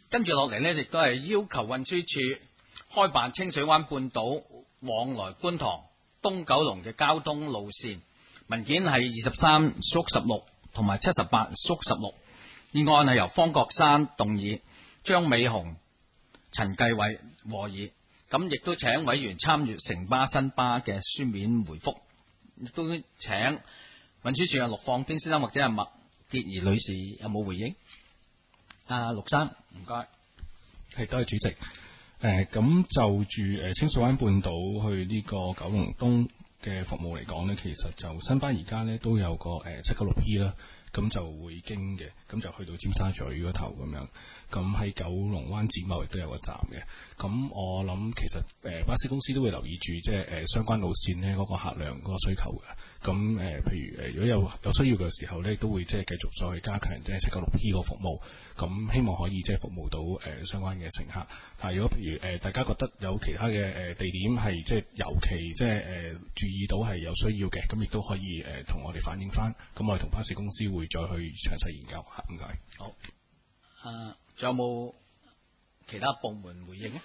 跟住落嚟呢，亦都係要求運輸署開辦清水灣半島往來觀塘、東九龍嘅交通路線。文件係23/16同埋78/16。議案係由方國珊動議，張美雄、陳繼偉和議。咁亦都請委員參閱城巴新巴嘅書面回覆，亦都請運輸署嘅陸放丁先生或者係麥潔儀女士有冇回應？陸生，唔該。 係，多謝主席。咁就住清水灣半島去呢個九龍東嘅服務嚟講呢，其實就新巴而家呢都有個796P 啦，咁就會經嘅，咁就去到尖沙咀嗰頭咁樣。咁喺九龍灣展貿亦都有個站嘅。咁我諗其實巴士公司都會留意住即係相關路線呢嗰個客量嗰個需求嘅。咁譬如如果有需要嘅時候呢，都會即係繼續再加強即係796P 個服務。咁希望可以即係服務到相關嘅乘客。但係如果譬如大家覺得有其他嘅地點係即係尤其即係注意到係有需要嘅，咁亦都可以同我哋反映翻。咁我哋同巴士公司會再去詳細研究嚇。唔該。 好。仲有冇其他部門回應呢？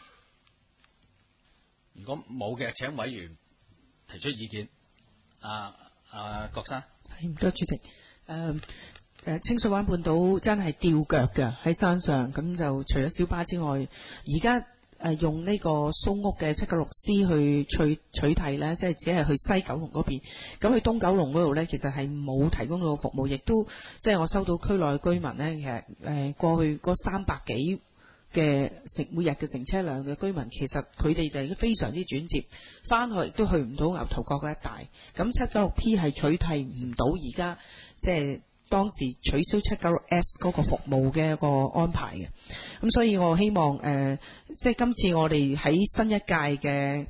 如果冇嘅，請委員提出意見。郭生， 係唔該主席。清水灣半島真係吊腳嘅喺山上，咁就除咗小巴之外，而家用呢個蘇屋嘅796C去取替呢，即係只係去西九龍嗰邊。咁去東九龍嗰度呢，其實係冇提供到服務，亦都即係我收到區內居民呢，其實過去嗰300幾嘅每日嘅乘車量嘅居民，其實佢哋就已經非常之轉接，翻去亦都去唔到牛頭角嗰一帶。咁796P 係取替唔到而家即係當時取消796S 嗰個服務嘅一個安排嘅。咁所以我希望即係今次我哋喺新一屆嘅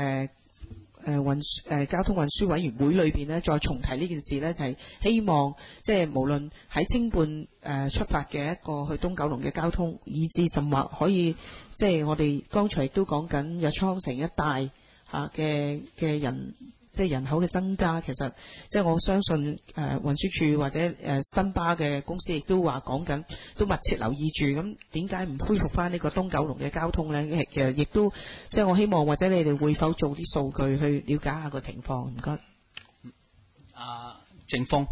交通運輸委員會裏邊呢，再重提呢件事呢，就係希望即係無論喺清半出發嘅一個去東九龍嘅交通，以至甚或可以即係我哋剛才亦都講緊日昌城一帶嘅人。即係人口嘅增加，其實即係我相信運輸署或者新巴嘅公司亦都話講緊，都密切留意住。咁點解唔恢復翻呢個東九龍嘅交通呢？其實亦都即係我希望或者你哋會否做啲數據去了解下個情況？唔該。 正峰。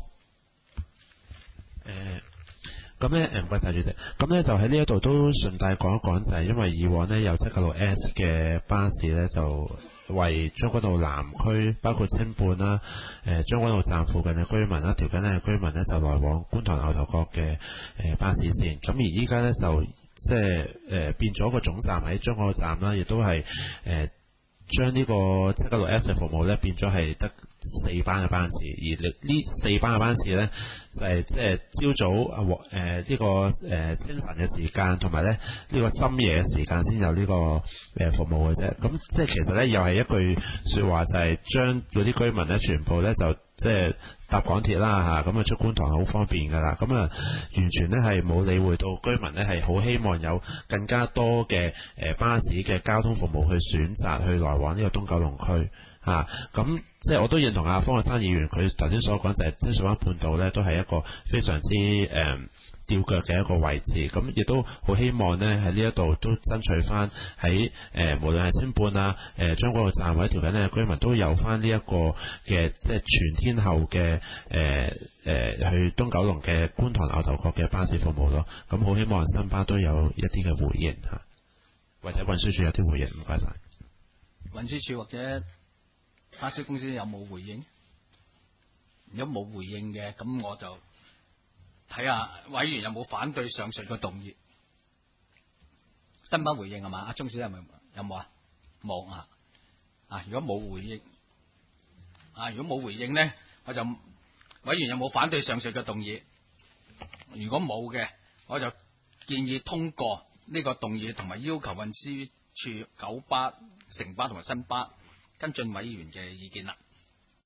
咁咧唔該晒主席。咁咧就喺呢一度都順帶講一講，就係因為以往呢有796S嘅巴士呢，就為將軍澳南區包括青半啦、將軍澳站附近嘅居民啦、條近嘅居民呢，就來往觀塘牛頭角嘅巴士線。咁而依家呢，就即係變咗個總站喺將軍澳站啦，亦都係將呢個796S 嘅服務呢變咗係得4班嘅班次，而呢4班嘅班次呢，就係即係朝早呢個清晨嘅時間，同埋呢個深夜嘅時間先有呢個服務嘅啫。咁即係其實呢，又係一句説話，就係將嗰啲居民呢全部呢，就即係搭港鐵啦嚇，咁出觀塘係好方便㗎啦。咁完全呢係冇理會到居民呢係好希望有更加多嘅巴士嘅交通服務去選擇去來往呢個東九龍區。咁即係我都認同阿方國珊議員佢頭先所講，就係清水灣半島呢都係一個非常之吊腳嘅一個位置。咁亦都好希望呢喺呢一度都爭取翻喺無論係青半啊、將軍澳站或者條近嘅居民都有翻呢一個嘅即係全天候嘅去東九龍嘅觀塘牛頭角嘅巴士服務咯。咁好希望新巴都有一啲嘅回應嚇，或者運輸署有啲回應。唔該晒。 運輸署或者巴士公司有冇回應？如果冇回應嘅，咁我就睇下委員有冇反對上述嘅動議。新巴回應係嘛？阿鐘小姐有冇啊？冇啊！如果冇回應，如果冇回應呢，我就委員有冇反對上述嘅動議？如果冇嘅，我就建議通過呢個動議，同埋要求運輸署九巴、城巴同埋新巴跟進委員嘅意見啦。